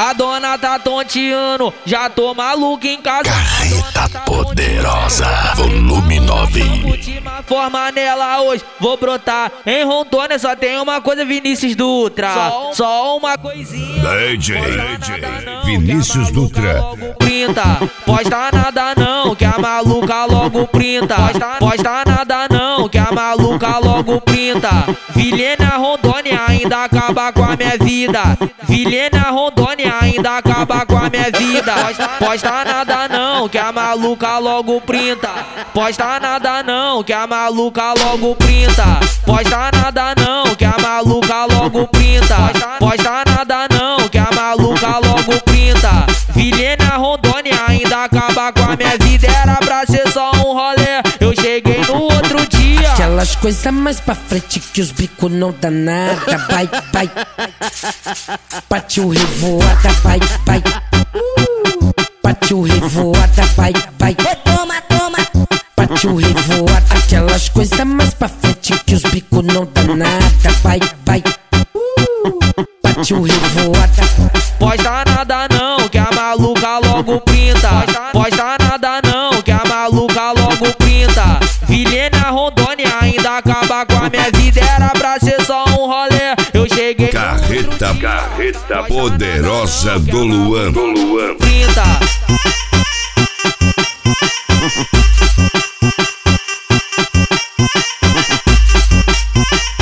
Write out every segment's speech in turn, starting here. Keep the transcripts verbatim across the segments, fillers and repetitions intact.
A dona tá tonteando, já tô maluco em casa. Carreta Poderosa, volume nove. Última forma nela hoje, vou brotar. Em Rondônia só tem uma coisa, Vinícius Dutra. Só, só uma coisinha. D J, D J Vinícius Dutra. Printa, posta nada não, que a maluca logo printa. Posta, posta nada não, que a maluca logo printa. Vilhena Rondônia ainda acaba com a minha vida. Vilhena Rondônia ainda acaba com a minha vida. Posta, posta nada não, que a maluca logo printa. Posta nada não, que a maluca logo printa. Posta nada não, que a maluca logo printa. Posta nada não, que a maluca logo printa. Vilhena Rondônia ainda acaba com a minha vida. Era pra ser só um rolê, eu cheguei no outro dia. Aquelas coisas mais pra frente que os bicos não dá nada. Vai, vai. Partiu revoada, vai, vai. Partiu revoada, vai, vai. Toma, toma. Partiu revoada. Aquelas coisas mais pra frente que os bicos não dá nada. Vai, vai. Partiu revoada. Posta nada não, que a maluca logo printa. Posta nada não, que a maluca logo printa. Vilhena Rondônia ainda acaba com a minha vida. Era pra ser só um rolê, eu cheguei. Carreta, Carreta Poderosa do Luan, do Luan. Printa.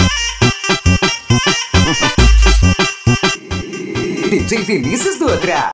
D J Vinícius Dutra.